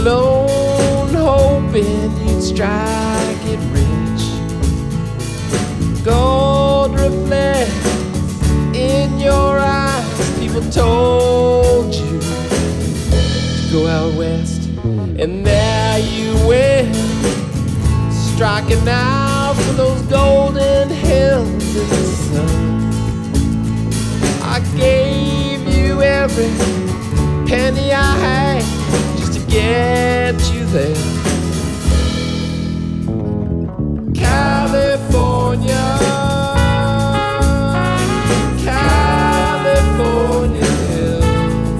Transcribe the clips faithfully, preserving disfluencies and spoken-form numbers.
alone, hoping you'd strike it rich. Gold reflects in your eyes. People told you to go out west, and there you went, striking out for those golden hills in the sun. I gave you every penny I had just to get you there. California, California hills,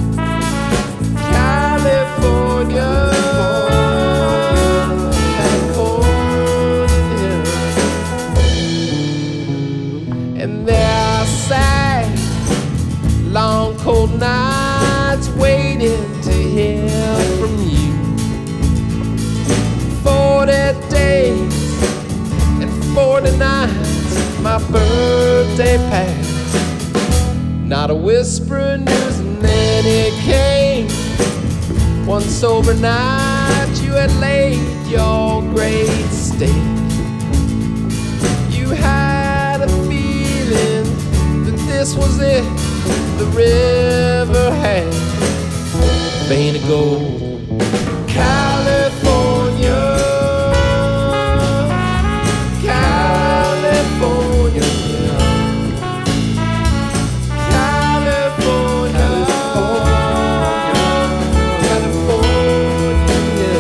California, California hills. And there I sat, long cold nights waiting to hear from you. Forty days and forty nights, my birthday passed. Not a whisper of news, and then it came. One sober night you had laid your great stake. You had a feeling that this was it. The river had a vein of gold. California, California, California, California.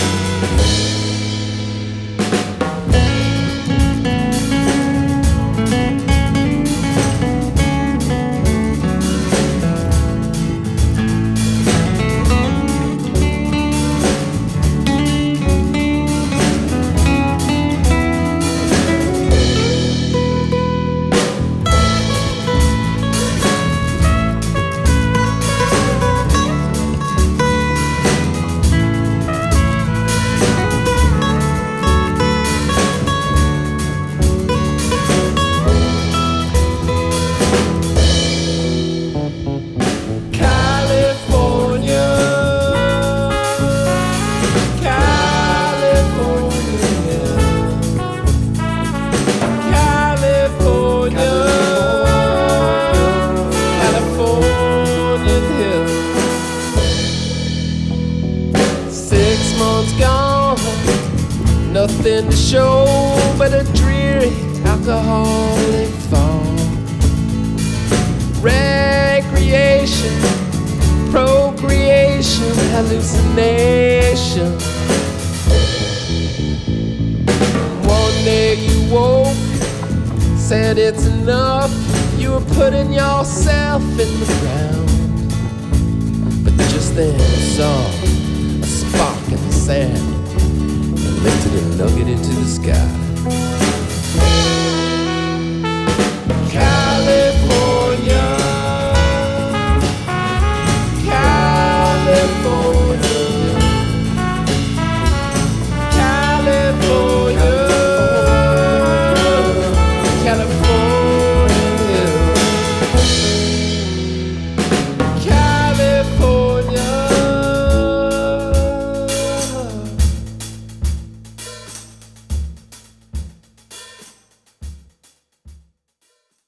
Nothing to show but a dreary alcoholic fall. Recreation, procreation, hallucination. One day you woke, said it's enough. You were putting yourself in the ground, but just then you saw a spark in the sand, lifted a nugget into the sky.